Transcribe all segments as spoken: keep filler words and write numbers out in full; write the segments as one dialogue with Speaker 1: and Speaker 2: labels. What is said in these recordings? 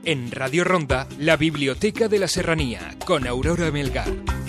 Speaker 1: En Radio Ronda, la Biblioteca de la Serranía, con Aurora Melgar.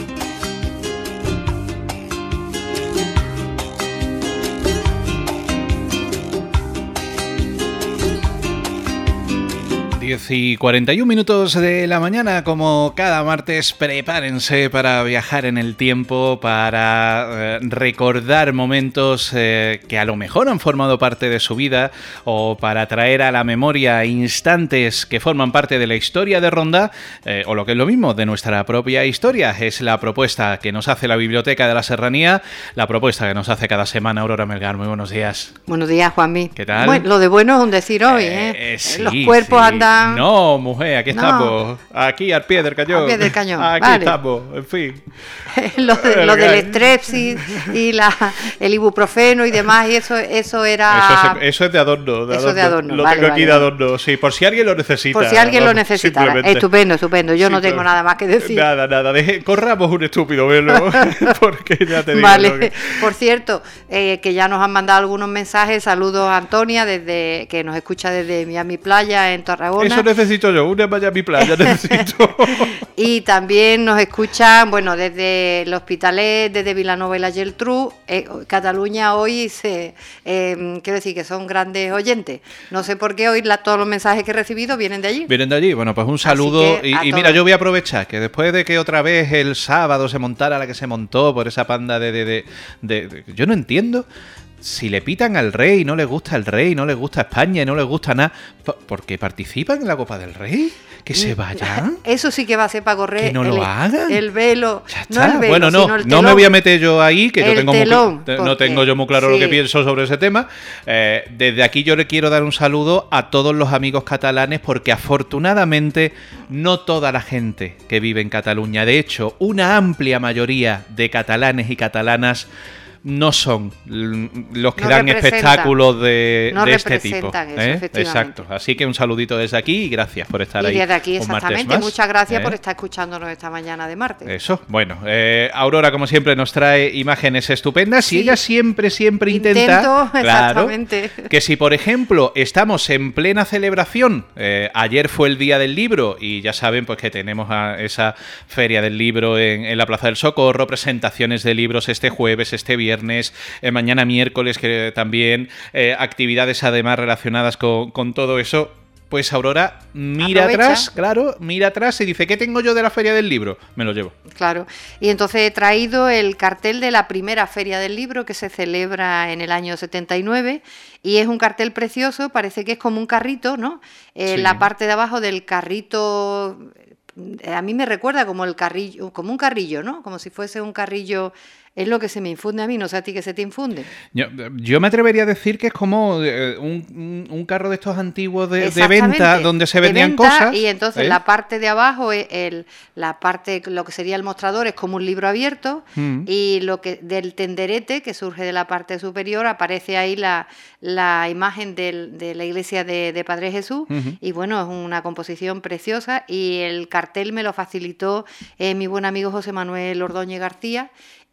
Speaker 2: diez y cuarenta y un minutos de la mañana, como cada martes, prepárense para viajar en el tiempo, para eh, recordar momentos eh, que a lo mejor han formado parte de su vida o para traer a la memoria instantes que forman parte de la historia de Ronda eh, o lo que es lo mismo, de nuestra propia historia. Es la propuesta que nos hace la Biblioteca de la Serranía, la propuesta que nos hace cada semana Aurora Melgar. Muy buenos días.
Speaker 3: Buenos días, Juanmi.
Speaker 2: ¿Qué tal?
Speaker 3: Bueno, lo de bueno es un decir hoy, ¿eh?
Speaker 2: eh sí,
Speaker 3: Los cuerpos
Speaker 2: sí.
Speaker 3: andan...
Speaker 2: No, mujer, aquí
Speaker 3: No.
Speaker 2: estamos. Aquí, al pie del cañón.
Speaker 3: Al pie del cañón,
Speaker 2: Aquí
Speaker 3: vale.
Speaker 2: estamos, en fin.
Speaker 3: lo, de, lo del estrés y, y la, el ibuprofeno y demás, y eso, eso era...
Speaker 2: Eso es, eso es de adorno. De
Speaker 3: Eso
Speaker 2: adorno.
Speaker 3: de adorno,
Speaker 2: Lo
Speaker 3: vale,
Speaker 2: tengo aquí
Speaker 3: vale,
Speaker 2: de
Speaker 3: vale.
Speaker 2: adorno, sí, por si alguien lo necesita.
Speaker 3: Por si alguien
Speaker 2: vamos,
Speaker 3: lo necesita.
Speaker 2: simplemente.
Speaker 3: Estupendo, estupendo. Yo
Speaker 2: Sí,
Speaker 3: no tengo
Speaker 2: pero-
Speaker 3: nada más que decir.
Speaker 2: Nada, nada. Deje, corramos un estúpido velo, porque ya te digo.
Speaker 3: Vale,
Speaker 2: lo que-
Speaker 3: por cierto, eh, que ya nos han mandado algunos mensajes. Saludos a Antonia, desde que nos escucha desde Miami Playa, en Tarragona.
Speaker 2: Eso necesito yo, una Miami Playa necesito.
Speaker 3: Y también nos escuchan, bueno, desde el Hospitalet, desde Vilanova y la Geltrú. Eh, Cataluña hoy se, eh, quiero decir que son grandes oyentes. No sé por qué hoy la- todos los mensajes que he recibido vienen de allí.
Speaker 2: Vienen de allí, bueno, pues un saludo.
Speaker 3: que
Speaker 2: Y,
Speaker 3: a
Speaker 2: y mira,
Speaker 3: todos.
Speaker 2: yo voy a aprovechar que después de que otra vez el sábado se montara la que se montó por esa panda de... de, de, de- de- yo no entiendo si le pitan al rey, no les gusta el rey, no les gusta España y no les gusta nada, po- porque participan en la Copa del Rey, que se vayan.
Speaker 3: Eso sí que va a ser para correr.
Speaker 2: Que no lo
Speaker 3: el,
Speaker 2: hagan.
Speaker 3: El velo.
Speaker 2: Ya
Speaker 3: No
Speaker 2: está.
Speaker 3: el velo,
Speaker 2: bueno, no,
Speaker 3: sino el
Speaker 2: no me
Speaker 3: telón.
Speaker 2: voy a meter yo ahí, que yo
Speaker 3: El
Speaker 2: tengo muy,
Speaker 3: telón,
Speaker 2: cl- no
Speaker 3: porque-
Speaker 2: tengo yo muy claro lo que
Speaker 3: sí.
Speaker 2: pienso sobre ese tema. Eh, desde aquí yo le quiero dar un saludo a todos los amigos catalanes, porque afortunadamente no toda la gente que vive en Cataluña, de hecho, una amplia mayoría de catalanes y catalanas no son l- los que
Speaker 3: No
Speaker 2: dan
Speaker 3: representan.
Speaker 2: espectáculos de,
Speaker 3: No
Speaker 2: de este tipo.
Speaker 3: representan eso,
Speaker 2: ¿eh?
Speaker 3: efectivamente.
Speaker 2: Exacto. Así que un saludito desde aquí y gracias por estar
Speaker 3: Y
Speaker 2: ahí.
Speaker 3: desde aquí,
Speaker 2: un martes
Speaker 3: exactamente.
Speaker 2: más,
Speaker 3: Muchas gracias
Speaker 2: ¿eh?
Speaker 3: por estar escuchándonos esta mañana de martes.
Speaker 2: Eso, bueno, eh, Aurora como siempre nos trae imágenes estupendas
Speaker 3: Sí.
Speaker 2: y ella siempre, siempre
Speaker 3: Intento,
Speaker 2: intenta, claro,
Speaker 3: exactamente.
Speaker 2: que si por ejemplo estamos en plena celebración, eh, ayer fue el Día del Libro y ya saben pues que tenemos a esa feria del libro en, en la Plaza del Socorro, presentaciones de libros este jueves, este viernes, eh, mañana miércoles que también, eh, actividades además relacionadas con, con todo eso. Pues Aurora mira
Speaker 3: Aprovecha.
Speaker 2: atrás, claro, mira atrás y dice, ¿qué tengo yo de la feria del libro? Me lo llevo.
Speaker 3: Claro, y entonces he traído el cartel de la primera Feria del Libro que se celebra en el año setenta y nueve y es un cartel precioso, parece que es como un carrito, ¿no? Eh,
Speaker 2: Sí.
Speaker 3: La parte de abajo del carrito, eh, a mí me recuerda como el carrillo, como un carrillo, ¿no? Como si fuese un carrillo, es lo que se me infunde a mí, no sé a ti qué se te infunde.
Speaker 2: Yo, yo me atrevería a decir que es como eh, un, un- un carro de estos antiguos de, de
Speaker 3: Exactamente,
Speaker 2: venta donde se
Speaker 3: de
Speaker 2: vendían
Speaker 3: venta,
Speaker 2: cosas.
Speaker 3: Y entonces
Speaker 2: ¿eh?
Speaker 3: la parte de abajo, es el, la parte, lo que sería el mostrador, es como un libro abierto.
Speaker 2: Mm.
Speaker 3: Y lo que del tenderete, que surge de la parte superior, aparece ahí la, la imagen del- de la iglesia de, de Padre Jesús.
Speaker 2: Ujú.
Speaker 3: Y bueno, es una composición preciosa. Y el cartel me lo facilitó eh, mi buen amigo José Manuel Ordóñez García.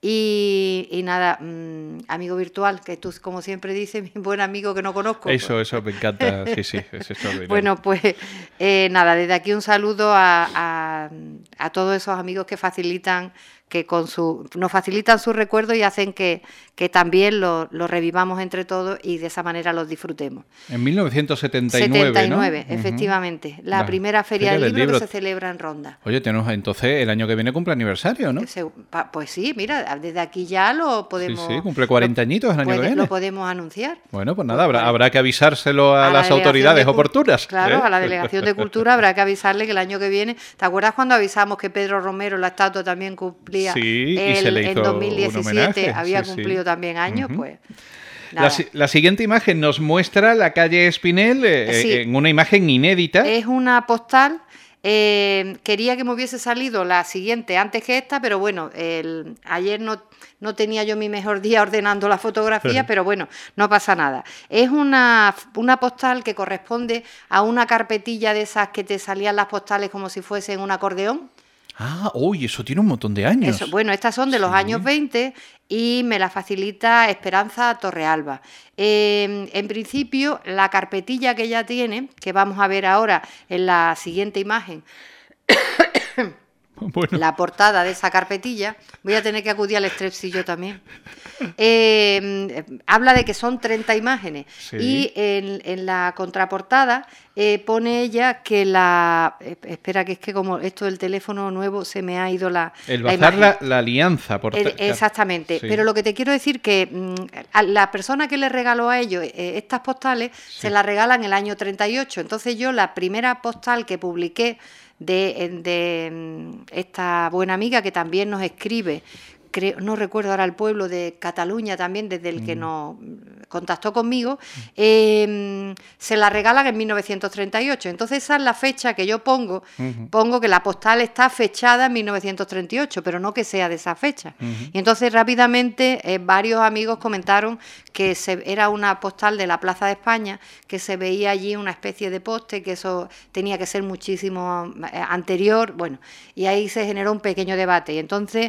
Speaker 3: Y, y nada, mmm, amigo virtual, que tú, como siempre dices, mi buen amigo que no conozco.
Speaker 2: Eso, eso me encanta. Sí, sí, es extraordinario.
Speaker 3: Bueno, pues eh, nada, desde aquí un saludo a, a, a todos esos amigos que facilitan, que con su, nos facilitan sus recuerdos y hacen que, que también lo, lo revivamos entre todos y de esa manera los disfrutemos.
Speaker 2: En mil novecientos setenta y nueve,
Speaker 3: setenta y nueve,
Speaker 2: ¿no?
Speaker 3: efectivamente. La
Speaker 2: La
Speaker 3: primera Feria,
Speaker 2: Feria
Speaker 3: del
Speaker 2: del
Speaker 3: Libro,
Speaker 2: Libro.
Speaker 3: que se celebra en Ronda.
Speaker 2: Oye, tenemos, entonces el año que viene cumple aniversario, ¿no?
Speaker 3: Que se- pa- pues sí, mira, desde aquí ya lo podemos...
Speaker 2: sí, cumple cuarenta
Speaker 3: lo-
Speaker 2: añitos el año que
Speaker 3: puede-
Speaker 2: viene.
Speaker 3: Lo podemos anunciar.
Speaker 2: Bueno, pues nada, habrá, habrá que avisárselo a,
Speaker 3: A la
Speaker 2: las
Speaker 3: Delegación
Speaker 2: autoridades
Speaker 3: de Cul-
Speaker 2: oportunas.
Speaker 3: Claro,
Speaker 2: ¿eh?
Speaker 3: a la Delegación de Cultura habrá que avisarle que el año que viene... ¿Te acuerdas cuando avisamos que Pedro Romero, la estatua, también cumplía...
Speaker 2: Sí, y
Speaker 3: el-
Speaker 2: se le
Speaker 3: en
Speaker 2: hizo
Speaker 3: dos mil
Speaker 2: un
Speaker 3: diecisiete
Speaker 2: homenaje,
Speaker 3: había
Speaker 2: sí, sí.
Speaker 3: cumplido también años?
Speaker 2: Ujú.
Speaker 3: Pues...
Speaker 2: La,
Speaker 3: nada.
Speaker 2: si- la siguiente imagen nos muestra la calle Espinel eh,
Speaker 3: Sí.
Speaker 2: eh, en una imagen inédita.
Speaker 3: Es una postal. Eh, quería que me hubiese salido la siguiente antes que esta, pero bueno, el, ayer no, no tenía yo mi mejor día ordenando la fotografía, pero bueno, no pasa nada. Es una, una postal que corresponde a una carpetilla de esas que te salían las postales como si fuesen un acordeón.
Speaker 2: Ah, uy, eso tiene un montón de años.
Speaker 3: Eso, bueno, estas son de los sí. años veinte y me la facilita Esperanza Torrealba. Eh, en principio, la carpetilla que ella tiene, que vamos a ver ahora en la siguiente imagen, bueno. La portada de esa carpetilla, voy a tener que acudir al strepsillo también, eh, habla de que son treinta imágenes sí. y en, en la contraportada eh, pone ella que la... Eh, espera, que es que como esto del teléfono nuevo se me ha ido la
Speaker 2: El bazar la, la, la alianza. Por
Speaker 3: eh, exactamente, sí. Pero lo que te quiero decir que mm, a la persona que le regaló a ellos eh, estas postales sí. se las regalan en el año treinta y ocho, entonces yo la primera postal que publiqué De, de esta buena amiga que también nos escribe, creo, no recuerdo ahora el pueblo de Cataluña también, desde el mm. que nos contactó conmigo, eh, se la regalan en mil novecientos treinta y ocho. Entonces esa es la fecha que yo pongo, uh-huh. pongo que la postal está fechada en mil novecientos treinta y ocho, pero no que sea de esa fecha. Uh-huh. Y entonces rápidamente eh, varios amigos comentaron que se, era una postal de la Plaza de España, que se veía allí una especie de poste, que eso tenía que ser muchísimo anterior, bueno, y ahí se generó un pequeño debate. Y entonces,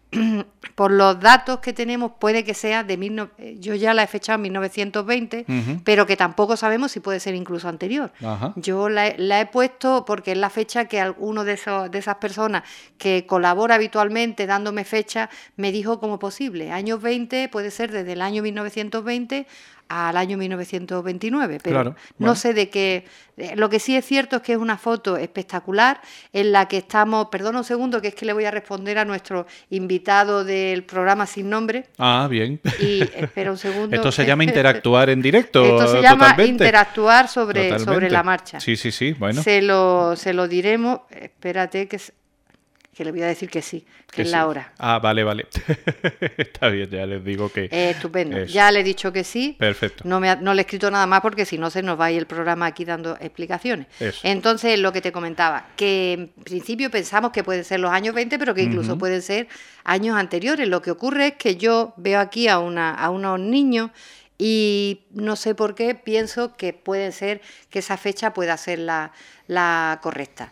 Speaker 3: por los datos que tenemos, puede que sea de mil no... yo ya la he fechado en mil novecientos veinte, uh-huh. pero que tampoco sabemos si puede ser incluso anterior. Uh-huh. Yo la he, la he puesto porque es la fecha que alguno de esos de esas personas que colabora habitualmente dándome fecha me dijo como posible. Años veinte puede ser desde el año mil novecientos veinte al año mil novecientos veintinueve, pero claro, bueno. no sé de qué. Lo que sí es cierto es que es una foto espectacular en la que estamos, perdona un segundo, que es que le voy a responder a nuestro invitado del programa Sin Nombre.
Speaker 2: Ah, bien.
Speaker 3: Y espera un segundo.
Speaker 2: Esto se llama interactuar en directo.
Speaker 3: Esto se llama
Speaker 2: totalmente.
Speaker 3: interactuar sobre, sobre la marcha.
Speaker 2: Sí, sí, sí, bueno.
Speaker 3: Se lo, se lo diremos, espérate que... que le voy a decir que sí, que, que es sí. la hora.
Speaker 2: Ah, vale, vale. Está bien, ya les digo que...
Speaker 3: Eh, estupendo, es... ya le he dicho que sí.
Speaker 2: Perfecto.
Speaker 3: No, me ha, no le he escrito nada más porque si no se nos va a ir el programa aquí dando explicaciones.
Speaker 2: Eso.
Speaker 3: Entonces, lo que te comentaba, que en principio pensamos que pueden ser los años veinte, pero que incluso uh-huh. pueden ser años anteriores. Lo que ocurre es que yo veo aquí a, una, a unos niños y no sé por qué pienso que puede ser que esa fecha pueda ser la, la correcta.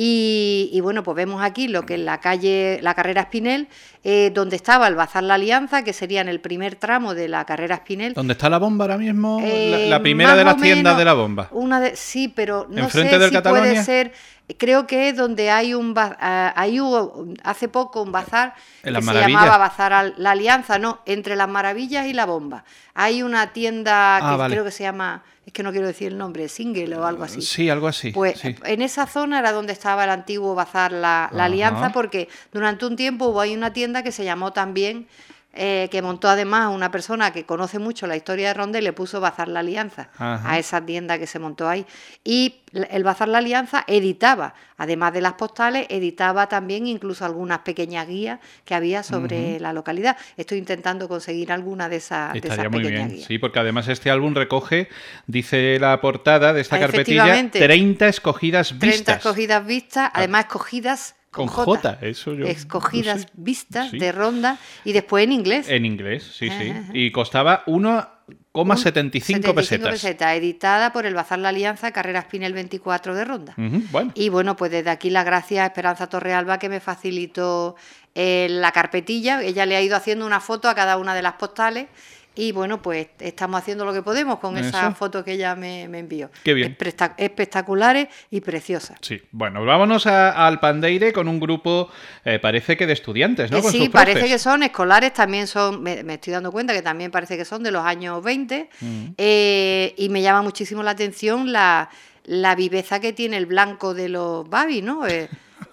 Speaker 3: Y, y bueno, pues vemos aquí lo que es la calle, la carrera Espinel, eh, donde estaba el Bazar La Alianza, que sería en el primer tramo de la carrera Espinel.
Speaker 2: ¿Dónde está la bomba ahora mismo? Eh, la, la primera de las tiendas de la bomba.
Speaker 3: Una de, sí, pero no sé
Speaker 2: del
Speaker 3: si
Speaker 2: Cataluña?
Speaker 3: Puede ser. Creo que es donde hay un uh, ahí hubo hace poco un bazar
Speaker 2: ¿En
Speaker 3: que se
Speaker 2: Maravillas?
Speaker 3: llamaba Bazar La Alianza, no, entre las Maravillas y la Bomba. Hay una tienda que ah, vale. creo que se llama, es que no quiero decir el nombre, Single o algo así.
Speaker 2: Sí, algo así.
Speaker 3: Pues
Speaker 2: sí.
Speaker 3: en esa zona era donde estaba el antiguo Bazar La, la Alianza, porque durante un tiempo hubo ahí una tienda que se llamó también, eh, que montó además una persona que conoce mucho la historia de Ronda y le puso Bazar La Alianza Ajá. a esa tienda que se montó ahí. Y el Bazar La Alianza editaba, además de las postales, editaba también incluso algunas pequeñas guías que había sobre uh-huh. la localidad. Estoy intentando conseguir alguna de, esa, de esas pequeñas
Speaker 2: muy bien.
Speaker 3: guías.
Speaker 2: Sí, porque además este álbum recoge, dice la portada de esta carpetilla, treinta escogidas vistas.
Speaker 3: treinta escogidas vistas, además escogidas
Speaker 2: con J, J eso yo
Speaker 3: escogidas
Speaker 2: no sé.
Speaker 3: vistas
Speaker 2: sí.
Speaker 3: de Ronda y después en inglés.
Speaker 2: En inglés, sí, sí. Ajá. Y costaba uno coma setenta y cinco pesetas.
Speaker 3: pesetas, editada por el Bazar La Alianza, carrera Espinel veinticuatro de Ronda.
Speaker 2: Uh-huh, bueno.
Speaker 3: Y bueno, pues desde aquí las gracias a Esperanza Torrealba que me facilitó eh, la carpetilla. Ella le ha ido haciendo una foto a cada una de las postales. Y bueno, pues estamos haciendo lo que podemos con ¿Eso? esas fotos que ella me, me envió.
Speaker 2: Qué bien.
Speaker 3: Espectac- espectaculares y preciosas.
Speaker 2: Sí, bueno, vámonos a, al Pandeire con un grupo, eh, parece que de estudiantes, ¿no?
Speaker 3: Eh,
Speaker 2: con
Speaker 3: sí,
Speaker 2: sus
Speaker 3: parece
Speaker 2: profes.
Speaker 3: que son escolares, también son, me, me estoy dando cuenta que también parece que son de los años veinte. Mm. Eh, y me llama muchísimo la atención la, la viveza que tiene el blanco de los babis, ¿no? Eh,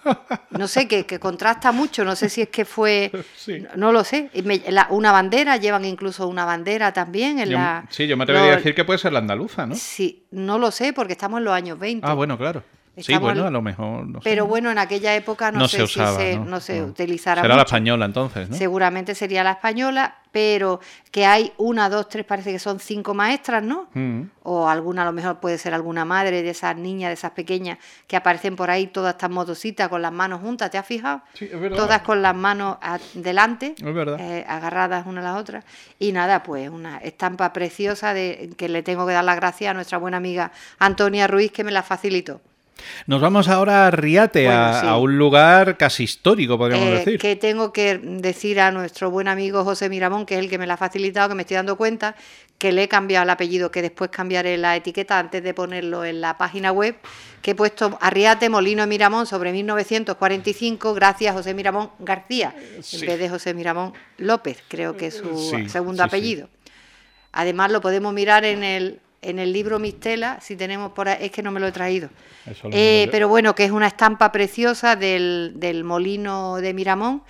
Speaker 3: No sé, que, que contrasta mucho, no sé si es que fue, sí. no, no lo sé, Me, la, una bandera, llevan incluso una bandera también en
Speaker 2: yo,
Speaker 3: la...
Speaker 2: Sí, yo me atrevería a decir que puede ser la andaluza, ¿no?
Speaker 3: Sí, no lo sé, porque estamos en los años veinte.
Speaker 2: Ah, bueno, claro. Sí,
Speaker 3: Estamos
Speaker 2: bueno,
Speaker 3: en...
Speaker 2: a lo mejor... No
Speaker 3: Pero
Speaker 2: sé.
Speaker 3: bueno, en aquella época no,
Speaker 2: no
Speaker 3: sé
Speaker 2: se usaba,
Speaker 3: si se,
Speaker 2: ¿no?
Speaker 3: no se
Speaker 2: no.
Speaker 3: utilizara
Speaker 2: Será
Speaker 3: mucho.
Speaker 2: la española entonces, ¿no?
Speaker 3: Seguramente sería la española, pero que hay una, dos, tres, parece que son cinco maestras, ¿no? Mm. O alguna, a lo mejor puede ser alguna madre de esas niñas, de esas pequeñas, que aparecen por ahí todas estas motocitas con las manos juntas, ¿te has fijado?
Speaker 2: Sí, es verdad.
Speaker 3: Todas con las manos delante,
Speaker 2: es verdad.
Speaker 3: Eh, agarradas una a la otra. Y nada, pues una estampa preciosa de que le tengo que dar las gracias a nuestra buena amiga Antonia Ruiz, que me la facilitó.
Speaker 2: Nos vamos ahora a Riate, bueno, a, sí. a un lugar casi histórico, podríamos
Speaker 3: eh,
Speaker 2: decir.
Speaker 3: Que tengo que decir a nuestro buen amigo José Miramón, que es el que me la ha facilitado, que me estoy dando cuenta, que le he cambiado el apellido, que después cambiaré la etiqueta antes de ponerlo en la página web, que he puesto Arriate, Molino de Miramón, sobre mil novecientos cuarenta y cinco, gracias a José Miramón García, sí. en vez de José Miramón López, creo que es su sí, segundo sí, apellido. Sí. Además lo podemos mirar en el... en el libro Mistela, si tenemos por ahí, es que no me lo he traído, eh, pero bueno, que es una estampa preciosa del, del Molino de Miramón,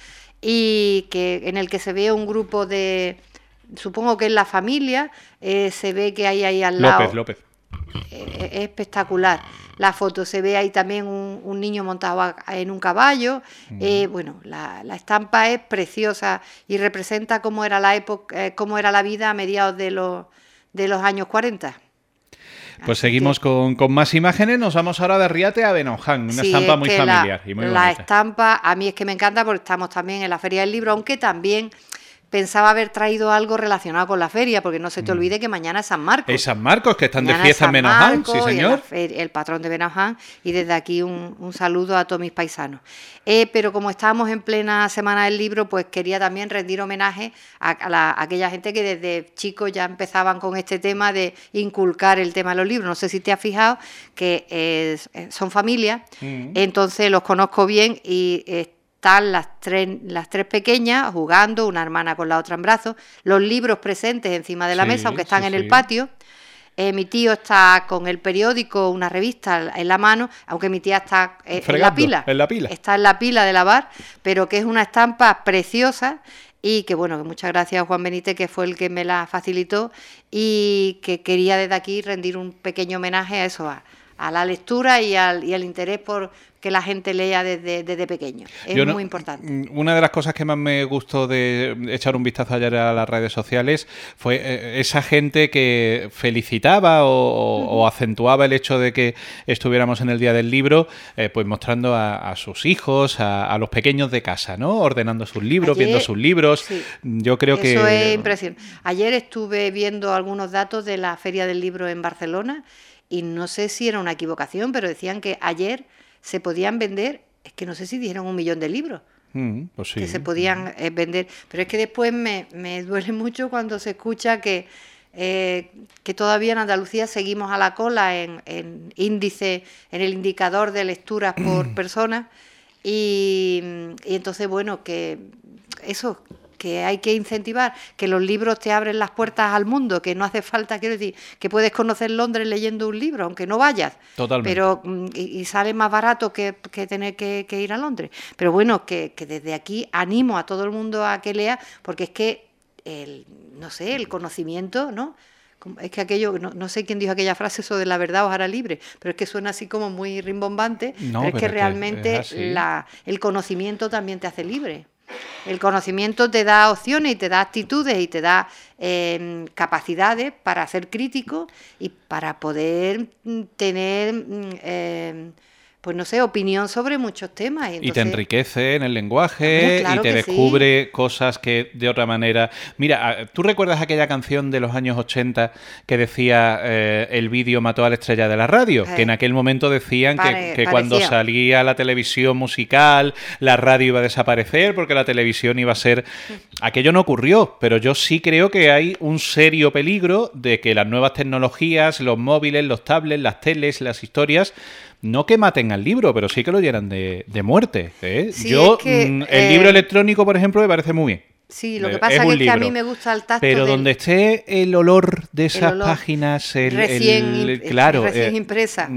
Speaker 3: y que en el que se ve un grupo de, supongo que es la familia, eh, se ve que hay ahí al lado...
Speaker 2: López, López.
Speaker 3: Eh, es espectacular la foto, se ve ahí también un, un niño montado en un caballo, mm. eh, bueno, la, la estampa es preciosa y representa cómo era la época, eh, cómo era la vida a mediados de los de los años cuarenta.
Speaker 2: Pues Así seguimos que... con, con más imágenes. Nos vamos ahora de Riate a Benoján, una sí, estampa muy familiar
Speaker 3: la,
Speaker 2: y muy
Speaker 3: la
Speaker 2: bonita.
Speaker 3: estampa a mí es que me encanta porque estamos también en la Feria del Libro, aunque también pensaba haber traído algo relacionado con la feria, porque no se te olvide que mañana es San Marcos.
Speaker 2: Es San Marcos, que están mañana de fiesta en Benoján, sí señor.
Speaker 3: El, el patrón de Benoján, y desde aquí un, un saludo a todos mis paisanos. Eh, pero como estábamos en plena Semana del Libro, pues quería también rendir homenaje a, a, la, a aquella gente que desde chicos ya empezaban con este tema de inculcar el tema de los libros. No sé si te has fijado que eh, son familias, mm. entonces los conozco bien y... Eh, están las tres, las tres pequeñas jugando, una hermana con la otra en brazos, los libros presentes encima de la sí, mesa, aunque están sí, en sí. el patio. Eh, mi tío está con el periódico, una revista en la mano, aunque mi tía está eh, en la pila.
Speaker 2: En la pila.
Speaker 3: Está en la pila de lavar, pero que es una estampa preciosa y que, bueno, que muchas gracias a Juan Benítez, que fue el que me la facilitó, y que quería desde aquí rendir un pequeño homenaje a eso, a, a la lectura y al, y al interés por que la gente lea desde, desde pequeño. Es Yo no, muy importante.
Speaker 2: Una de las cosas que más me gustó de echar un vistazo ayer a las redes sociales fue eh, esa gente que felicitaba o, uh-huh. o acentuaba el hecho de que estuviéramos en el Día del Libro, eh, pues mostrando a, a sus hijos, a, a los pequeños de casa, ¿no? Ordenando sus libros, ayer, viendo sus libros. Sí. Yo creo
Speaker 3: Eso
Speaker 2: que...
Speaker 3: Eso es impresionante. Ayer estuve viendo algunos datos de la Feria del Libro en Barcelona y no sé si era una equivocación, pero decían que ayer se podían vender, es que no sé si dijeron un millón de libros, mm, pues sí. que se podían eh, vender, pero es que después me, me duele mucho cuando se escucha que, eh, que todavía en Andalucía seguimos a la cola en, en índice, en el indicador de lecturas por persona, y, y entonces, bueno, que eso... que hay que incentivar, que los libros te abren las puertas al mundo, que no hace falta, quiero decir, que puedes conocer Londres leyendo un libro, aunque no vayas.
Speaker 2: Totalmente.
Speaker 3: Pero, y, y sale más barato que, que tener que, que ir a Londres. Pero bueno, que, que desde aquí animo a todo el mundo a que lea, porque es que, el, no sé, el conocimiento, ¿no? Es que aquello, no, no sé quién dijo aquella frase, eso de la verdad os hará libre, pero es que suena así como muy rimbombante, no, pero es pero que es realmente que es la, el conocimiento también te hace libre. El conocimiento te da opciones y te da actitudes y te da eh, capacidades para ser crítico y para poder tener, eh, pues no sé, opinión sobre muchos temas. Y, entonces,
Speaker 2: y te enriquece en el lenguaje, claro, y te descubre sí. cosas que de otra manera... Mira, ¿tú recuerdas aquella canción de los años ochenta que decía eh, el vídeo mató a la estrella de la radio? Eh, que en aquel momento decían pare, que, que cuando salía la televisión musical, la radio iba a desaparecer porque la televisión iba a ser... Aquello no ocurrió, pero yo sí creo que hay un serio peligro de que las nuevas tecnologías, los móviles, los tablets, las teles, las historias... No que maten al libro, pero sí que lo llenan de, de muerte. ¿eh?
Speaker 3: Sí,
Speaker 2: Yo,
Speaker 3: es que,
Speaker 2: el
Speaker 3: eh,
Speaker 2: libro electrónico, por ejemplo, me parece muy bien.
Speaker 3: Sí, lo que pasa es, es, es que a mí me gusta el tacto.
Speaker 2: Pero
Speaker 3: del,
Speaker 2: donde esté el olor de esas
Speaker 3: olor
Speaker 2: páginas, el,
Speaker 3: recién,
Speaker 2: el, el, claro,
Speaker 3: recién
Speaker 2: eh,
Speaker 3: impresa.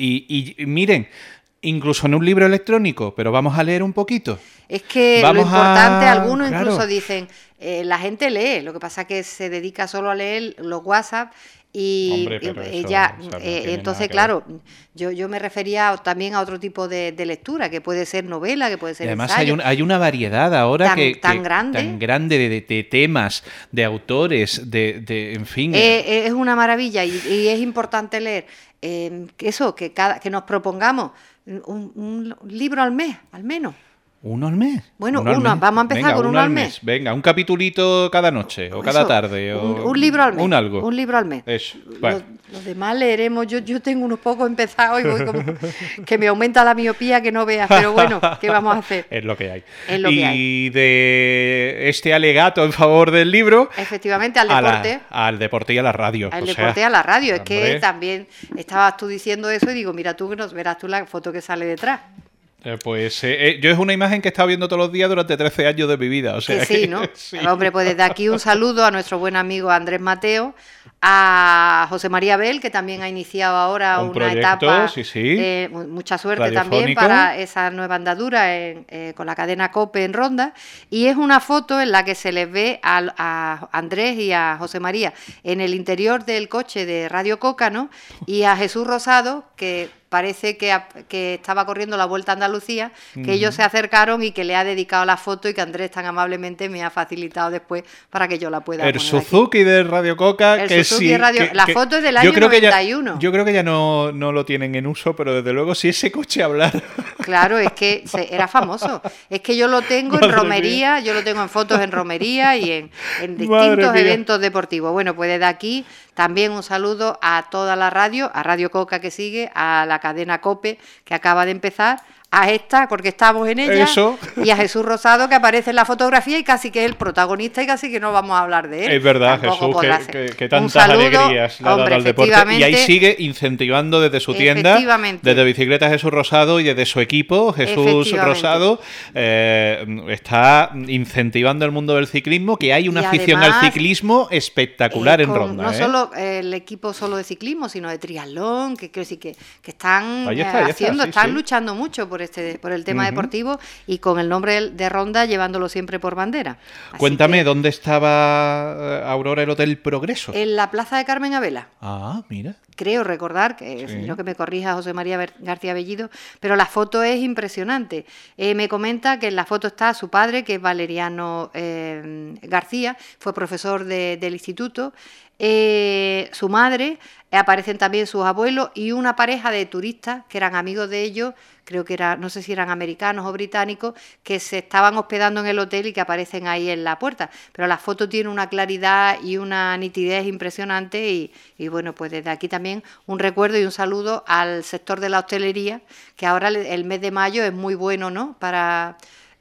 Speaker 2: Y, y miren, incluso en un libro electrónico, pero vamos a leer un poquito.
Speaker 3: Es que
Speaker 2: vamos
Speaker 3: lo importante,
Speaker 2: a...
Speaker 3: algunos
Speaker 2: claro.
Speaker 3: incluso dicen, eh, la gente lee, lo que pasa es que se dedica solo a leer los WhatsApp. Y,
Speaker 2: Hombre, pero
Speaker 3: y
Speaker 2: eso,
Speaker 3: ya,
Speaker 2: o sea, no
Speaker 3: eh, entonces,
Speaker 2: que
Speaker 3: claro, yo, yo me refería también a otro tipo de, de lectura, que puede ser novela, que puede ser
Speaker 2: y además
Speaker 3: ensayo.
Speaker 2: Hay, un, hay una variedad ahora
Speaker 3: tan,
Speaker 2: que,
Speaker 3: tan
Speaker 2: que,
Speaker 3: grande,
Speaker 2: tan grande de, de temas, de autores, de, de en fin.
Speaker 3: Eh, es una maravilla y, y es importante leer. Eh, eso, que, cada, que nos propongamos un, un libro al mes, al menos.
Speaker 2: ¿Uno al mes?
Speaker 3: Bueno,
Speaker 2: uno,
Speaker 3: uno,
Speaker 2: al mes.
Speaker 3: vamos a empezar
Speaker 2: Venga,
Speaker 3: con uno,
Speaker 2: uno
Speaker 3: al mes. mes.
Speaker 2: Venga, un capitulito cada noche o cada
Speaker 3: Eso,
Speaker 2: tarde. O...
Speaker 3: Un, un libro al mes.
Speaker 2: Un algo.
Speaker 3: Un libro al mes.
Speaker 2: Eso. Bueno.
Speaker 3: Los, los demás leeremos. Yo, yo tengo unos pocos empezados y voy como que me aumenta la miopía que no veas. Pero bueno, ¿qué vamos a hacer?
Speaker 2: Es lo que hay.
Speaker 3: Es lo
Speaker 2: y
Speaker 3: que hay.
Speaker 2: De este alegato en favor del libro.
Speaker 3: Efectivamente, al deporte.
Speaker 2: A la, al deporte y a la radio.
Speaker 3: Al
Speaker 2: o
Speaker 3: deporte
Speaker 2: sea,
Speaker 3: y a la radio. Es
Speaker 2: hombre.
Speaker 3: que también estabas tú diciendo eso y digo, mira tú que nos verás tú la foto que sale detrás.
Speaker 2: Eh, pues eh, eh, yo es una imagen que he estado viendo todos los días durante trece años de mi vida. O sea,
Speaker 3: que sí,
Speaker 2: que,
Speaker 3: ¿no?
Speaker 2: Sí.
Speaker 3: Hombre, pues desde aquí un saludo a nuestro buen amigo Andrés Mateo, a José María Bel, que también ha iniciado ahora
Speaker 2: un
Speaker 3: una
Speaker 2: proyecto,
Speaker 3: etapa.
Speaker 2: Sí, sí.
Speaker 3: Eh, mucha suerte también para esa nueva andadura en, eh, con la cadena COPE en Ronda. Y es una foto en la que se les ve a, a Andrés y a José María en el interior del coche de Radio Coca, ¿no? Y a Jesús Rosado, que parece que, que estaba corriendo la Vuelta a Andalucía, que uh-huh. ellos se acercaron y que le ha dedicado la foto y que Andrés tan amablemente me ha facilitado después para que yo la pueda
Speaker 2: el
Speaker 3: poner
Speaker 2: Suzuki
Speaker 3: aquí.
Speaker 2: De Radio Coca.
Speaker 3: El
Speaker 2: que
Speaker 3: Suzuki
Speaker 2: sí,
Speaker 3: de Radio...
Speaker 2: que,
Speaker 3: la
Speaker 2: que,
Speaker 3: foto es del año noventa y uno.
Speaker 2: Ya, yo creo que ya no, no lo tienen en uso, pero desde luego si ese coche hablara...
Speaker 3: Claro, es que se, era famoso. Es que yo lo tengo en romería, mía. yo lo tengo en fotos en romería y en, en distintos eventos deportivos. Bueno, pues desde aquí también un saludo a toda la radio, a Radio Coca que sigue, a la cadena COPE que acaba de empezar, a esta, porque estamos en ella,
Speaker 2: Eso.
Speaker 3: y a Jesús Rosado, que aparece en la fotografía y casi que es el protagonista y casi que no vamos a hablar de él.
Speaker 2: Es verdad,
Speaker 3: Tampoco
Speaker 2: Jesús, que, que, que tantas
Speaker 3: saludo,
Speaker 2: alegrías le ha dado al deporte. Y ahí sigue incentivando desde su tienda, desde Bicicleta Jesús Rosado y desde su equipo, Jesús Rosado, eh, está incentivando el mundo del ciclismo, que hay una y afición además, al ciclismo espectacular eh, con, en Ronda.
Speaker 3: No
Speaker 2: ¿eh?
Speaker 3: solo el equipo solo de ciclismo, sino de triatlón, que creo sí que, que están
Speaker 2: ahí está, ahí
Speaker 3: haciendo,
Speaker 2: está, sí,
Speaker 3: están
Speaker 2: sí.
Speaker 3: luchando mucho por este por el tema
Speaker 2: uh-huh.
Speaker 3: deportivo y con el nombre de Ronda llevándolo siempre por bandera.
Speaker 2: Así Cuéntame, que, ¿dónde estaba Aurora el Hotel Progreso?
Speaker 3: En la plaza de Carmen Abela.
Speaker 2: Ah, mira.
Speaker 3: Creo recordar, que sí. Yo que me corrija José María García Bellido, pero la foto es impresionante. Eh, me comenta que en la foto está su padre, que es Valeriano eh, García, fue profesor de, del instituto, eh, su madre, eh, aparecen también sus abuelos y una pareja de turistas que eran amigos de ellos, creo que era, no sé si eran americanos o británicos, que se estaban hospedando en el hotel y que aparecen ahí en la puerta. Pero la foto tiene una claridad y una nitidez impresionante y, y bueno, pues desde aquí también un recuerdo y un saludo al sector de la hostelería, que ahora el mes de mayo es muy bueno, ¿no?, para...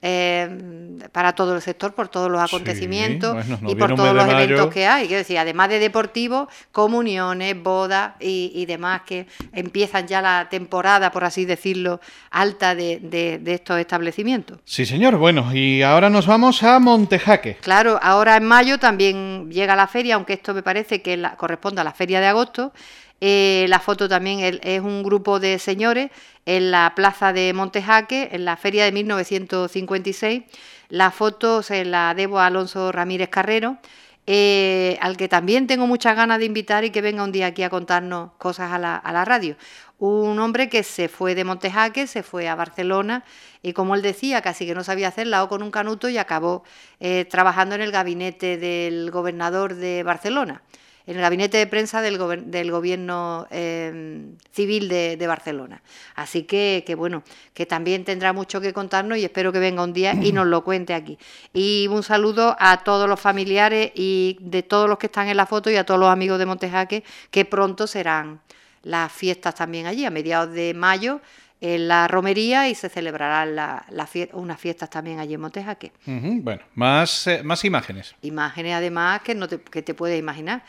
Speaker 3: Eh, para todo el sector, por todos los acontecimientos sí, bueno, y por todos los eventos que hay. Quiero decir, además de deportivos, comuniones, bodas y, y demás, que empiezan ya la temporada, por así decirlo, alta de, de, de estos establecimientos.
Speaker 2: Sí, señor. Bueno, y ahora nos vamos a Montejaque.
Speaker 3: Claro, ahora en mayo también llega la feria, aunque esto me parece que la, corresponde a la feria de agosto. Eh, la foto también es, es un grupo de señores en la plaza de Montejaque, en la feria de mil novecientos cincuenta y seis. La foto se la debo a Alonso Ramírez Carrero, eh, al que también tengo muchas ganas de invitar y que venga un día aquí a contarnos cosas a la, a la radio. Un hombre que se fue de Montejaque, se fue a Barcelona y, como él decía, casi que no sabía hacer la O con un canuto y acabó eh, trabajando en el gabinete del gobernador de Barcelona, en el gabinete de prensa del, gober- del gobierno eh, civil de, de Barcelona. Así que, que, bueno, que también tendrá mucho que contarnos y espero que venga un día y nos lo cuente aquí. Y un saludo a todos los familiares y de todos los que están en la foto y a todos los amigos de Montejaque, que pronto serán las fiestas también allí, a mediados de mayo, en la romería, y se celebrarán la, la fie- unas fiestas también allí en Montejaque.
Speaker 2: Uh-huh. Bueno, más, eh, más imágenes.
Speaker 3: Imágenes además que no te, que te puedes imaginar.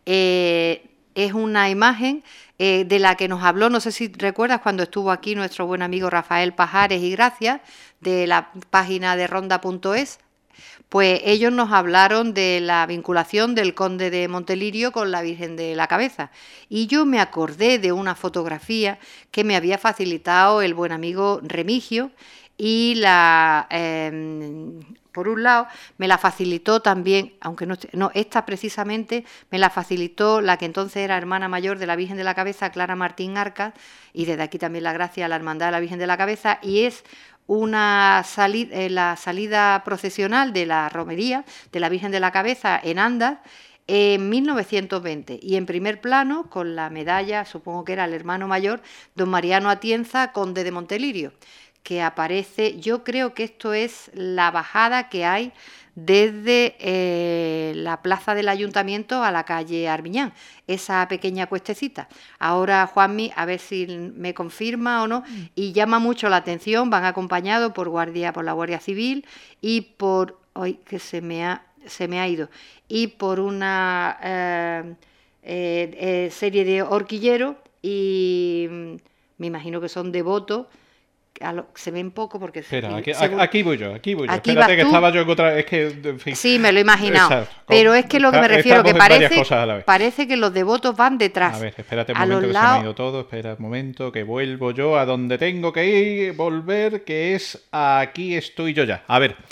Speaker 3: Eh, es una imagen eh, de la que nos habló, no sé si recuerdas, cuando estuvo aquí nuestro buen amigo Rafael Pajares y Gracias, de la página de ronda punto es. Pues ellos nos hablaron de la vinculación del conde de Montelirio con la Virgen de la Cabeza. Y yo me acordé de una fotografía que me había facilitado el buen amigo Remigio y la... Eh, por un lado, me la facilitó también, aunque no, no, esta precisamente me la facilitó la que entonces era hermana mayor de la Virgen de la Cabeza, Clara Martín Arcas, y desde aquí también la gracia a la Hermandad de la Virgen de la Cabeza, y es una salida, eh, la salida procesional de la romería de la Virgen de la Cabeza en Andas en mil novecientos veinte, y en primer plano, con la medalla, supongo que era el hermano mayor, don Mariano Atienza, conde de Montelirio, que aparece, yo creo que esto es la bajada que hay desde eh, la plaza del Ayuntamiento a la calle Armiñán, esa pequeña cuestecita. Ahora, Juanmi, a ver si me confirma o no, y llama mucho la atención, van acompañados por guardia, por la Guardia Civil y por, hoy que se me ha, se me ha ido, y por una eh, eh, eh, serie de horquilleros y mm, me imagino que son devotos. A lo, se ven poco porque...
Speaker 2: Espera, aquí,
Speaker 3: según,
Speaker 2: aquí voy yo, aquí voy yo.
Speaker 3: Aquí
Speaker 2: Espérate que
Speaker 3: tú.
Speaker 2: estaba yo en otra... Es que, en fin.
Speaker 3: Sí, me lo he imaginado.
Speaker 2: Exacto.
Speaker 3: Pero es que lo que me refiero, que parece,
Speaker 2: vez.
Speaker 3: parece que los devotos van detrás.
Speaker 2: A ver, espérate un
Speaker 3: a
Speaker 2: momento
Speaker 3: los
Speaker 2: que
Speaker 3: lados...
Speaker 2: se me ha ido todo. Espera un momento que vuelvo yo a donde tengo que ir, volver, que es aquí estoy yo ya. A ver...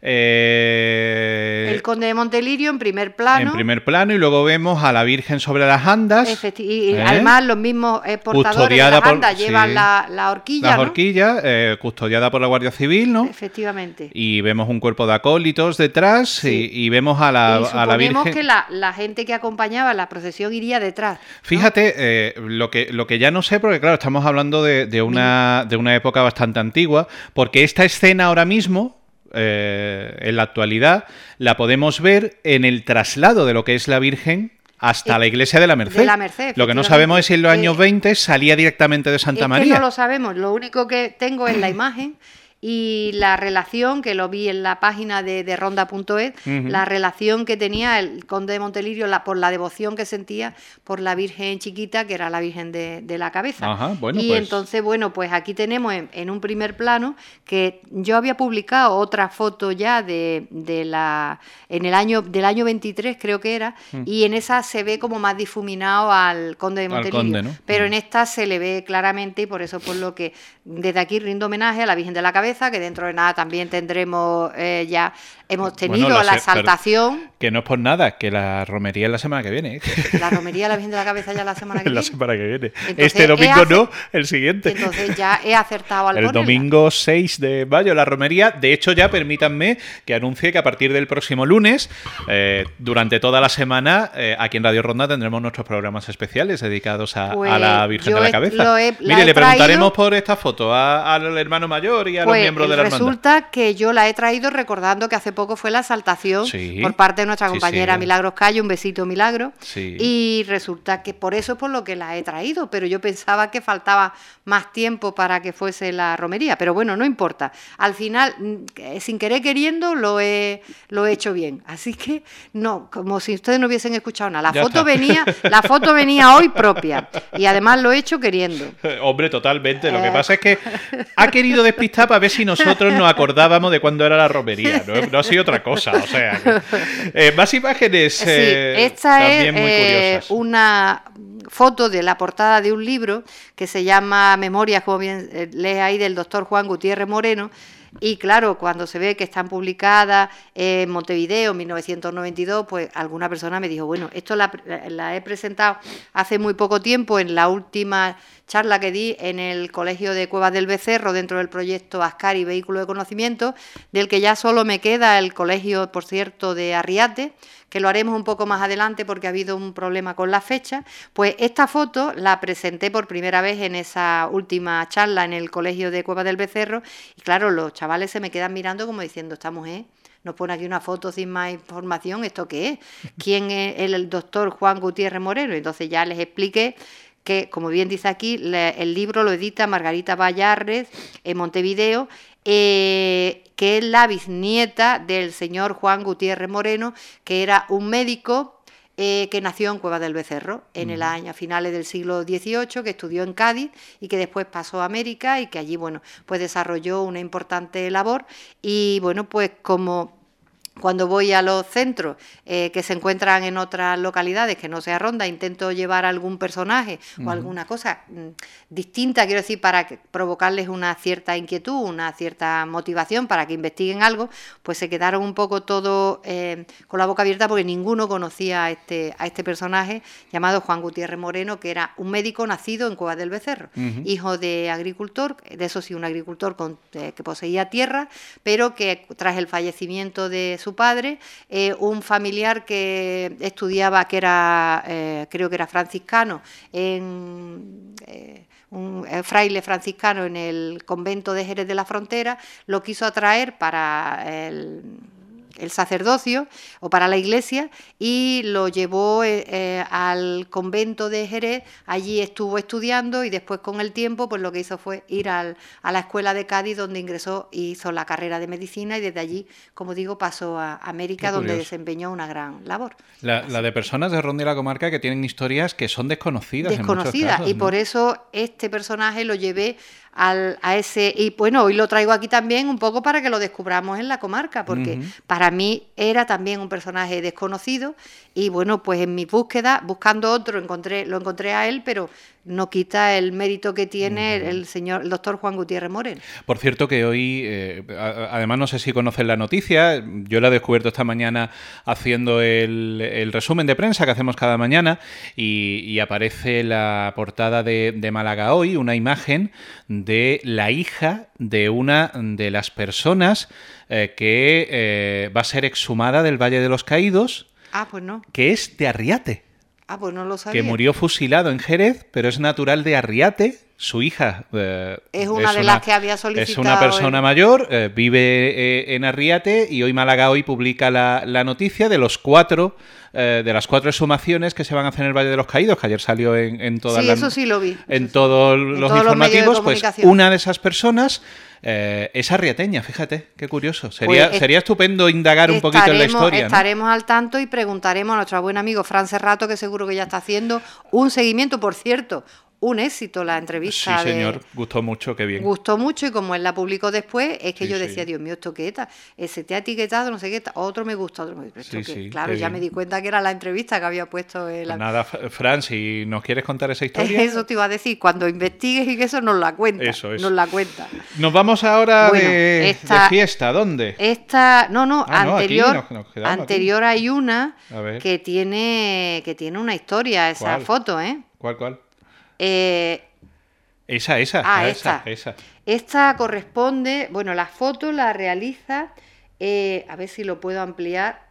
Speaker 2: Eh,
Speaker 3: el Conde de Montelirio en primer plano.
Speaker 2: En primer plano, y luego vemos a la Virgen sobre las andas.
Speaker 3: Efecti y
Speaker 2: ¿eh?
Speaker 3: Además, los mismos eh, portadores
Speaker 2: custodiada
Speaker 3: de las andas
Speaker 2: por,
Speaker 3: llevan
Speaker 2: sí,
Speaker 3: la, la horquilla.
Speaker 2: Las
Speaker 3: ¿no?
Speaker 2: horquillas, eh, custodiada por la Guardia Civil, ¿no?
Speaker 3: Efectivamente.
Speaker 2: Y vemos un cuerpo de acólitos detrás, sí. y, y vemos a la,
Speaker 3: y
Speaker 2: a la Virgen.
Speaker 3: que la, la gente que acompañaba la procesión iría detrás, ¿no?
Speaker 2: Fíjate, eh, lo, que, lo que ya no sé, porque claro, estamos hablando de, de, una, de una época bastante antigua, porque esta escena ahora mismo... Eh, en la actualidad la podemos ver en el traslado de lo que es la Virgen hasta eh, la iglesia de la Merced.
Speaker 3: De la Merced,
Speaker 2: lo que no sabemos es si en los años eh, veinte salía directamente de Santa
Speaker 3: es
Speaker 2: María.
Speaker 3: Que no lo sabemos, lo único que tengo es la imagen y la relación, que lo vi en la página de, de ronda punto es, uh-huh. la relación que tenía el Conde de Montelirio la, por la devoción que sentía por la Virgen chiquita, que era la Virgen de, de la Cabeza.
Speaker 2: Ajá, bueno,
Speaker 3: y
Speaker 2: pues...
Speaker 3: entonces, bueno, pues aquí tenemos en, en un primer plano que yo había publicado otra foto ya de, de la en el año del año veintitrés, creo que era, uh-huh. y en esa se ve como más difuminado al Conde de Montelirio.
Speaker 2: Al conde, ¿no?
Speaker 3: Pero
Speaker 2: uh-huh.
Speaker 3: en esta se le ve claramente, y por eso por lo que desde aquí rindo homenaje a la Virgen de la Cabeza, que dentro de nada también tendremos eh, ya hemos tenido bueno, la, la exaltación.
Speaker 2: Que no es por nada, que la romería es la semana que viene. ¿eh?
Speaker 3: La romería de la Virgen de la Cabeza ya la semana que viene.
Speaker 2: La semana que viene.
Speaker 3: Entonces,
Speaker 2: este domingo no, el siguiente.
Speaker 3: Entonces ya he acertado al
Speaker 2: El
Speaker 3: ponerla.
Speaker 2: domingo seis de mayo, la romería. De hecho, ya permítanme que anuncie que a partir del próximo lunes, eh, durante toda la semana, eh, aquí en Radio Ronda tendremos nuestros programas especiales dedicados a,
Speaker 3: pues
Speaker 2: a la Virgen de la Cabeza.
Speaker 3: He,
Speaker 2: Mire, le
Speaker 3: traído...
Speaker 2: preguntaremos por esta foto a, al hermano mayor y a
Speaker 3: pues
Speaker 2: los miembros de la hermandad.
Speaker 3: Resulta que yo la he traído recordando que hace poco fue la exaltación sí, por parte de nuestra compañera sí, sí. Milagros Cayo, un besito Milagro,
Speaker 2: sí.
Speaker 3: y resulta que por eso es por lo que la he traído, pero yo pensaba que faltaba más tiempo para que fuese la romería, pero bueno, no importa, al final, sin querer queriendo, lo he, lo he hecho bien, así que no, como si ustedes no hubiesen escuchado nada, la ya foto está. venía, la foto venía hoy propia, y además lo he hecho queriendo.
Speaker 2: Hombre, totalmente, lo eh... que pasa es que ha querido despistar para ver si nosotros nos acordábamos de cuándo era la romería, no, no ha sido otra cosa, o sea, eh, más imágenes eh,
Speaker 3: sí, esta
Speaker 2: también
Speaker 3: es,
Speaker 2: muy curiosas.
Speaker 3: Eh, una foto de la portada de un libro que se llama Memorias, como bien eh, lees ahí, del doctor Juan Gutiérrez Moreno. Y claro, cuando se ve que están publicadas en Montevideo en mil novecientos noventa y dos, pues alguna persona me dijo, bueno, esto la, la he presentado hace muy poco tiempo en la última charla que di en el Colegio de Cuevas del Becerro dentro del proyecto Ascari Vehículo de Conocimiento, del que ya solo me queda el colegio, por cierto, de Arriate, que lo haremos un poco más adelante porque ha habido un problema con la fecha. Pues esta foto la presenté por primera vez en esa última charla en el Colegio de Cuevas del Becerro y claro, los chavales se me quedan mirando como diciendo, esta mujer nos pone aquí una foto sin más información, ¿esto qué es? ¿Quién es el doctor Juan Gutiérrez Moreno? Entonces ya les expliqué que, como bien dice aquí, le, el libro lo edita Margarita Vallarres en Montevideo, eh, que es la bisnieta del señor Juan Gutiérrez Moreno, que era un médico eh, que nació en Cuevas del Becerro en uh-huh. el año, a finales del siglo dieciocho, que estudió en Cádiz y que después pasó a América y que allí, bueno, pues desarrolló una importante labor y, bueno, pues como... Cuando voy a los centros eh, que se encuentran en otras localidades que no sea Ronda, intento llevar algún personaje uh-huh. o alguna cosa mm, distinta, quiero decir, para que, provocarles una cierta inquietud, una cierta motivación para que investiguen algo, pues se quedaron un poco todos eh, con la boca abierta porque ninguno conocía a este, a este personaje llamado Juan Gutiérrez Moreno, que era un médico nacido en Cuevas del Becerro, uh-huh. hijo de agricultor, de eso sí, un agricultor con, eh, que poseía tierra, pero que tras el fallecimiento de su padre, eh, un familiar que estudiaba, que era, eh, creo que era franciscano, en, eh, un, eh, fraile franciscano en el convento de Jerez de la Frontera, lo quiso atraer para el... el sacerdocio o para la iglesia y lo llevó eh, eh, al convento de Jerez, allí estuvo estudiando y después con el tiempo pues lo que hizo fue ir al, a la escuela de Cádiz donde ingresó y hizo la carrera de medicina y desde allí, como digo, pasó a América donde desempeñó una gran labor.
Speaker 2: La, la de personas de Ronda y la Comarca que tienen historias que son desconocidas.
Speaker 3: Desconocidas
Speaker 2: en muchos casos,
Speaker 3: y
Speaker 2: ¿no?
Speaker 3: por eso este personaje lo llevé Al, a ese, y bueno, hoy lo traigo aquí también un poco para que lo descubramos en la comarca, porque uh-huh. para mí era también un personaje desconocido y bueno, pues en mi búsqueda, buscando otro, encontré, lo encontré a él, pero no quita el mérito que tiene uh-huh. el señor, el doctor Juan Gutiérrez Moreno.
Speaker 2: Por cierto que hoy, eh, además no sé si conocen la noticia, yo la he descubierto esta mañana haciendo el, el resumen de prensa que hacemos cada mañana y, y aparece la portada de, de Málaga Hoy, una imagen de la hija de una de las personas eh, que eh, va a ser exhumada del Valle de los Caídos,
Speaker 3: ah, pues no.
Speaker 2: que es de Arriate.
Speaker 3: Ah, pues no lo sabía.
Speaker 2: Que murió fusilado en Jerez, pero es natural de Arriate. Su hija eh,
Speaker 3: es una es de una, las que había solicitado.
Speaker 2: Es una persona el... mayor, eh, vive eh, en Arriate y hoy Málaga Hoy publica la, la noticia de los cuatro, eh, de las cuatro exhumaciones que se van a hacer en el Valle de los Caídos, que ayer salió en, en todas
Speaker 3: sí,
Speaker 2: las,
Speaker 3: eso sí lo vi.
Speaker 2: en
Speaker 3: eso
Speaker 2: todos
Speaker 3: sí.
Speaker 2: los
Speaker 3: en
Speaker 2: informativos.
Speaker 3: Todos los
Speaker 2: pues una de esas personas eh, es arriateña, fíjate, qué curioso. Sería, pues, sería estupendo indagar un poquito en la historia.
Speaker 3: Estaremos
Speaker 2: ¿no?
Speaker 3: al tanto y preguntaremos a nuestro buen amigo Fran Serrato, que seguro que ya está haciendo un seguimiento, por cierto. Un éxito la entrevista.
Speaker 2: Sí, señor,
Speaker 3: de...
Speaker 2: gustó mucho, qué bien.
Speaker 3: Gustó mucho y como él la publicó después, es que sí, yo decía,
Speaker 2: sí.
Speaker 3: Dios mío, esto qué está, ese te ha etiquetado, no sé qué, otro me gusta, otro me gusta.
Speaker 2: Sí, sí,
Speaker 3: claro, ya
Speaker 2: bien.
Speaker 3: me di cuenta que era la entrevista que había puesto el...
Speaker 2: Pues nada, Fran, si nos quieres contar esa historia...
Speaker 3: Eso te iba a decir, cuando investigues y que eso nos la cuenta.
Speaker 2: Eso es.
Speaker 3: Nos la cuenta.
Speaker 2: Nos vamos ahora bueno, de,
Speaker 3: esta,
Speaker 2: de fiesta, ¿dónde?
Speaker 3: Esta, no, no, ah, anterior,
Speaker 2: no, nos, nos
Speaker 3: anterior
Speaker 2: aquí.
Speaker 3: hay una que tiene, que tiene una historia, esa
Speaker 2: ¿Cuál?
Speaker 3: foto, ¿eh?
Speaker 2: ¿Cuál, cuál?
Speaker 3: Eh...
Speaker 2: Esa, esa,
Speaker 3: ah,
Speaker 2: esa,
Speaker 3: esta.
Speaker 2: esa.
Speaker 3: Esta corresponde, bueno, la foto la realiza, eh, a ver si lo puedo ampliar,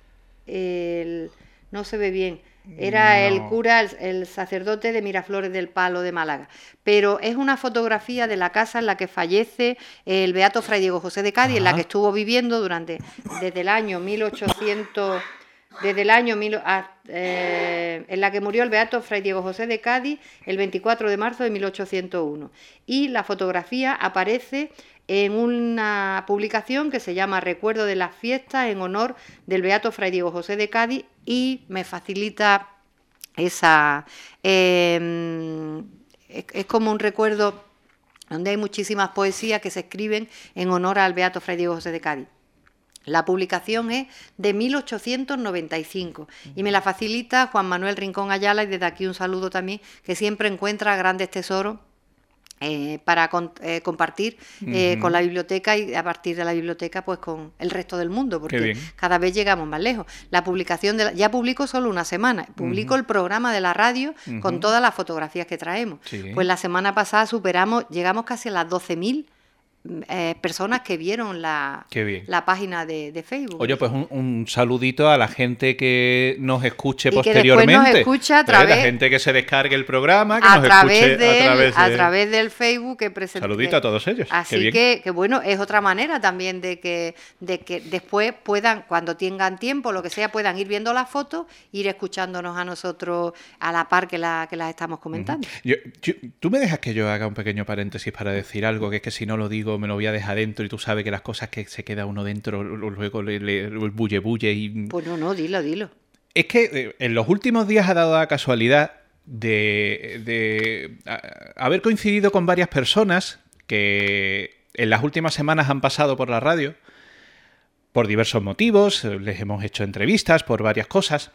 Speaker 3: el, no se ve bien, era no. el cura, el, el sacerdote de Miraflores del Palo de Málaga, pero es una fotografía de la casa en la que fallece el beato Fray Diego José de Cádiz, Ajá. en la que estuvo viviendo durante, desde el año mil ochocientos... Desde el año mil, eh, en la que murió el beato Fray Diego José de Cádiz el veinticuatro de marzo de mil ochocientos uno. Y la fotografía aparece en una publicación que se llama Recuerdo de las fiestas en honor del beato Fray Diego José de Cádiz y me facilita esa... Eh, es, es como un recuerdo donde hay muchísimas poesías que se escriben en honor al beato Fray Diego José de Cádiz. La publicación es de mil ochocientos noventa y cinco y me la facilita Juan Manuel Rincón Ayala y desde aquí un saludo también, que siempre encuentra grandes tesoros eh, para con, eh, compartir eh, uh-huh. con la biblioteca y a partir de la biblioteca pues con el resto del mundo, porque cada vez llegamos más lejos. La publicación, de la, ya publico solo una semana, publico uh-huh. el programa de la radio uh-huh. con todas las fotografías que traemos. Sí. Pues la semana pasada superamos, llegamos casi a las doce mil Eh, personas que vieron la, la página de, de Facebook.
Speaker 2: Oye, pues un, un saludito a la gente que nos escuche
Speaker 3: y
Speaker 2: posteriormente.
Speaker 3: Que nos escucha a través,
Speaker 2: la gente que se descargue el programa, que
Speaker 3: a
Speaker 2: nos
Speaker 3: través
Speaker 2: escuche
Speaker 3: del,
Speaker 2: a través de,
Speaker 3: a través del Facebook que presenta.
Speaker 2: Saludito a todos ellos.
Speaker 3: Así
Speaker 2: Qué bien.
Speaker 3: Que, que bueno, es otra manera también de que, de que después puedan, cuando tengan tiempo, lo que sea, puedan ir viendo las fotos, ir escuchándonos a nosotros a la par que, la, que las estamos comentando.
Speaker 2: Uh-huh. yo, yo, Tú me dejas que yo haga un pequeño paréntesis para decir algo, que es que si no lo digo me lo voy a dejar dentro y tú sabes que las cosas que se queda uno dentro luego le, le, le bulle bulle y...
Speaker 3: Pues no, no, dilo, dilo.
Speaker 2: Es que eh, en los últimos días ha dado la casualidad de, de a, haber coincidido con varias personas que en las últimas semanas han pasado por la radio por diversos motivos, les hemos hecho entrevistas por varias cosas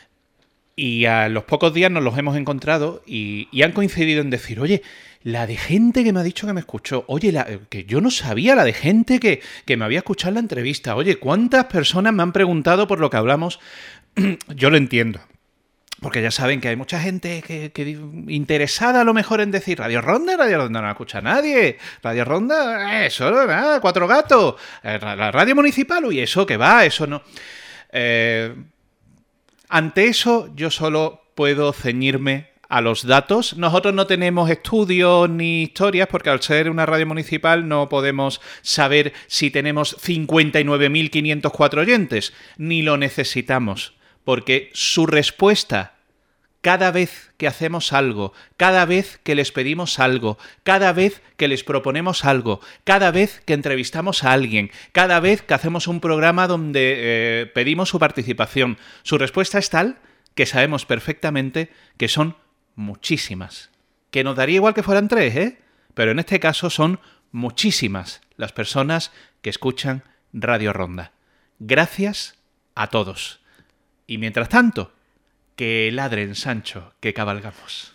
Speaker 2: y a los pocos días nos los hemos encontrado y, y han coincidido en decir, oye, la de gente que me ha dicho que me escuchó, oye, la, que yo no sabía, la de gente que, que me había escuchado en la entrevista, oye, ¿cuántas personas me han preguntado por lo que hablamos? Yo lo entiendo, porque ya saben que hay mucha gente que, que interesada a lo mejor en decir Radio Ronda, Radio Ronda no la escucha nadie, Radio Ronda, eso, nada, cuatro gatos, la radio municipal, uy, eso que va, eso no. Eh, ante eso yo solo puedo ceñirme a los datos. Nosotros no tenemos estudios ni historias porque al ser una radio municipal no podemos saber si tenemos cincuenta y nueve mil quinientos cuatro oyentes, ni lo necesitamos, porque su respuesta cada vez que hacemos algo, cada vez que les pedimos algo, cada vez que les proponemos algo, cada vez que entrevistamos a alguien, cada vez que hacemos un programa donde eh, pedimos su participación, su respuesta es tal que sabemos perfectamente que son muchísimas. Que nos daría igual que fueran tres, ¿eh? Pero en este caso son muchísimas las personas que escuchan Radio Ronda. Gracias a todos. Y mientras tanto, que ladren, Sancho, que cabalgamos.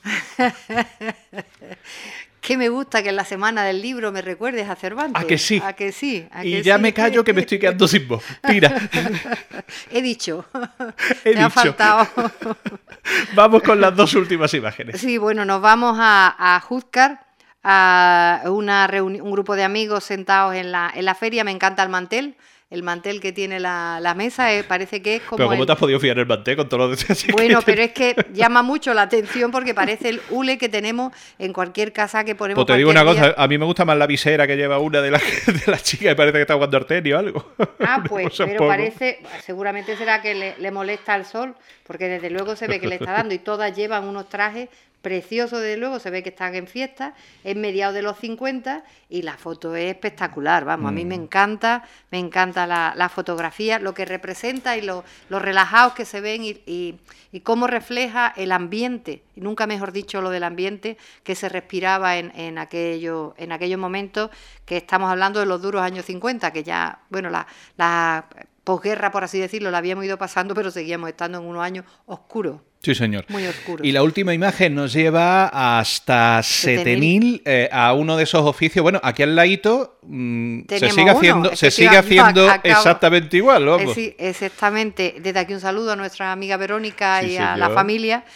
Speaker 3: Que me gusta que en la semana del libro me recuerdes a Cervantes.
Speaker 2: ¿A que sí?
Speaker 3: ¿A que sí? ¿A
Speaker 2: y
Speaker 3: que
Speaker 2: ya
Speaker 3: sí?
Speaker 2: me callo que me estoy quedando sin voz. Tira.
Speaker 3: He dicho.
Speaker 2: He
Speaker 3: me
Speaker 2: dicho.
Speaker 3: ha faltado.
Speaker 2: Vamos con las dos últimas imágenes.
Speaker 3: Sí, bueno, nos vamos a, a Júzcar, a una reuni- un grupo de amigos sentados en la, en la feria. Me encanta el mantel. El mantel que tiene la, la mesa eh, parece que es como...
Speaker 2: Pero ¿cómo
Speaker 3: el...
Speaker 2: te has podido fiar el mantel con todo lo de...
Speaker 3: Bueno, pero es que llama mucho la atención porque parece el hule que tenemos en cualquier casa que ponemos.
Speaker 2: Pues te digo una
Speaker 3: día.
Speaker 2: cosa, a mí me gusta más la visera que lleva una de las de las chicas que parece que está jugando al tenis o algo.
Speaker 3: Ah, pues,
Speaker 2: Cosa
Speaker 3: pero
Speaker 2: poco.
Speaker 3: parece, seguramente será que le, le molesta el sol, porque desde luego se ve que le está dando y todas llevan unos trajes preciosos, desde luego, se ve que están en fiesta, es mediados de los cincuenta y la foto es espectacular, vamos, mm. a mí me encanta, me encanta la, la fotografía, lo que representa y lo, lo relajados que se ven y, y, y cómo refleja el ambiente, y nunca mejor dicho lo del ambiente que se respiraba en, en, aquello, en aquellos momentos que estamos hablando de los duros años cincuenta, que ya, bueno, la... la posguerra, por así decirlo, la habíamos ido pasando, pero seguíamos estando en unos años oscuros.
Speaker 2: Sí, señor.
Speaker 3: Muy oscuros.
Speaker 2: Y la última imagen nos lleva hasta Setenil, eh, a uno de esos oficios. Bueno, aquí al ladito mmm, se sigue
Speaker 3: uno,
Speaker 2: haciendo, se sigue haciendo
Speaker 3: acabo,
Speaker 2: exactamente igual, vamos.
Speaker 3: Eh, sí, exactamente. Desde aquí un saludo a nuestra amiga Verónica sí, y a
Speaker 2: señor.
Speaker 3: la familia.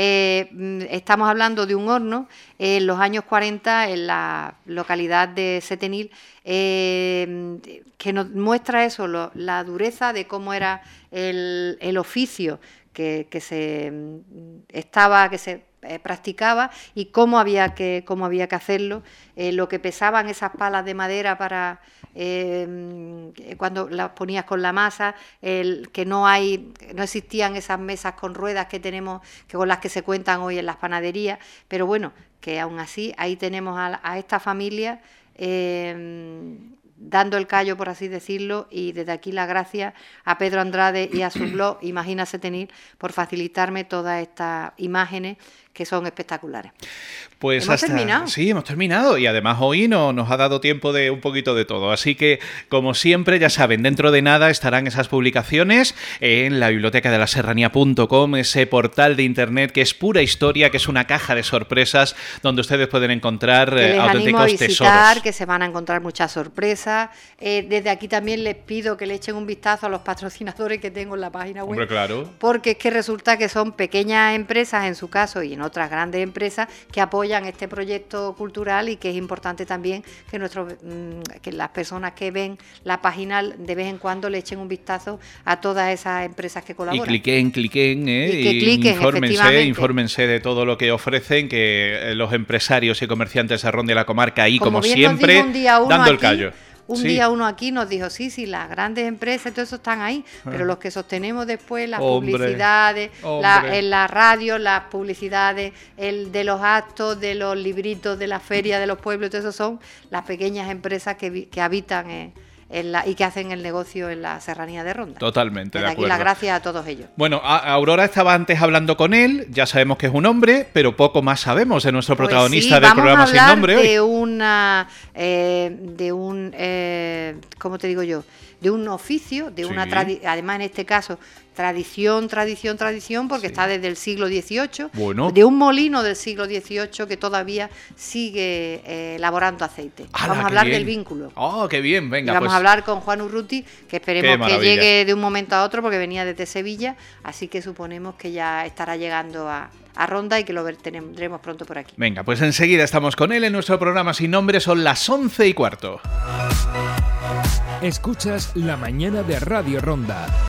Speaker 3: Eh, estamos hablando de un horno en los años cuarenta en la localidad de Setenil, eh, que nos muestra eso, lo, la dureza de cómo era el, el oficio que, que se estaba, que se eh, practicaba y cómo había que, cómo había que hacerlo, eh, lo que pesaban esas palas de madera para eh, cuando las ponías con la masa, el que no hay, no existían esas mesas con ruedas que tenemos, que con las que se cuentan hoy en las panaderías, pero bueno, que aún así ahí tenemos a, a esta familia eh, dando el callo, por así decirlo, y desde aquí las gracias a Pedro Andrade y a su blog Imagina Setenil por facilitarme todas estas imágenes que son espectaculares.
Speaker 2: Pues
Speaker 3: ¿Hemos
Speaker 2: hasta...
Speaker 3: terminado?
Speaker 2: Sí, hemos terminado y además hoy no, nos ha dado tiempo de un poquito de todo. Así que, como siempre, ya saben, dentro de nada estarán esas publicaciones en la biblioteca de la serranía punto com, ese portal de internet que es pura historia, que es una caja de sorpresas donde ustedes pueden encontrar
Speaker 3: que les
Speaker 2: auténticos
Speaker 3: animo a visitar,
Speaker 2: tesoros.
Speaker 3: que se van a encontrar muchas sorpresas. Eh, desde aquí también les pido que le echen un vistazo a los patrocinadores que tengo en la página web.
Speaker 2: Hombre, claro.
Speaker 3: Porque es que resulta que son pequeñas empresas, en su caso, y en otras grandes empresas que apoyan este proyecto cultural y que es importante también que nuestros que las personas que ven la página de vez en cuando le echen un vistazo a todas esas empresas que colaboran.
Speaker 2: Y cliquen, cliquen, ¿eh?
Speaker 3: Y que cliquen,
Speaker 2: infórmense, infórmense de todo lo que ofrecen, que los empresarios y comerciantes de Ronda y la comarca ahí, como, como siempre, dando
Speaker 3: aquí,
Speaker 2: el callo.
Speaker 3: Un sí. día uno aquí nos dijo, sí, sí, las grandes empresas, todo eso están ahí, ah. pero los que sostenemos después, las hombre, publicidades, la, en la radio, las publicidades, el de los actos, de los libritos, de la feria, de los pueblos, todo eso son las pequeñas empresas que, que habitan en, en la, y que hacen el negocio en la serranía de Ronda.
Speaker 2: Totalmente,
Speaker 3: Desde
Speaker 2: de acuerdo.
Speaker 3: Aquí las gracias a todos ellos.
Speaker 2: Bueno, a Aurora estaba antes hablando con él, ya sabemos que es un hombre, pero poco más sabemos de nuestro
Speaker 3: pues
Speaker 2: protagonista
Speaker 3: sí,
Speaker 2: del programa Sin Nombre hoy.
Speaker 3: De una, eh, de un, eh, ¿cómo te digo yo? De un oficio, de sí. una tradi- además en este caso tradición, tradición, tradición, porque sí. está desde el siglo dieciocho,
Speaker 2: bueno.
Speaker 3: de un molino del siglo dieciocho que todavía sigue eh, elaborando aceite.
Speaker 2: ¡Hala,
Speaker 3: vamos a hablar
Speaker 2: bien!
Speaker 3: del vínculo.
Speaker 2: ¡Oh, qué bien! Venga,
Speaker 3: y vamos
Speaker 2: pues...
Speaker 3: a hablar con Juan Urruti, que esperemos que llegue de un momento a otro, porque venía desde Sevilla, así que suponemos que ya estará llegando a... a Ronda y que lo tendremos pronto por aquí.
Speaker 2: Venga, pues enseguida estamos con él en nuestro programa Sin Nombre, son las once y cuarto.
Speaker 1: Escuchas La Mañana de Radio Ronda.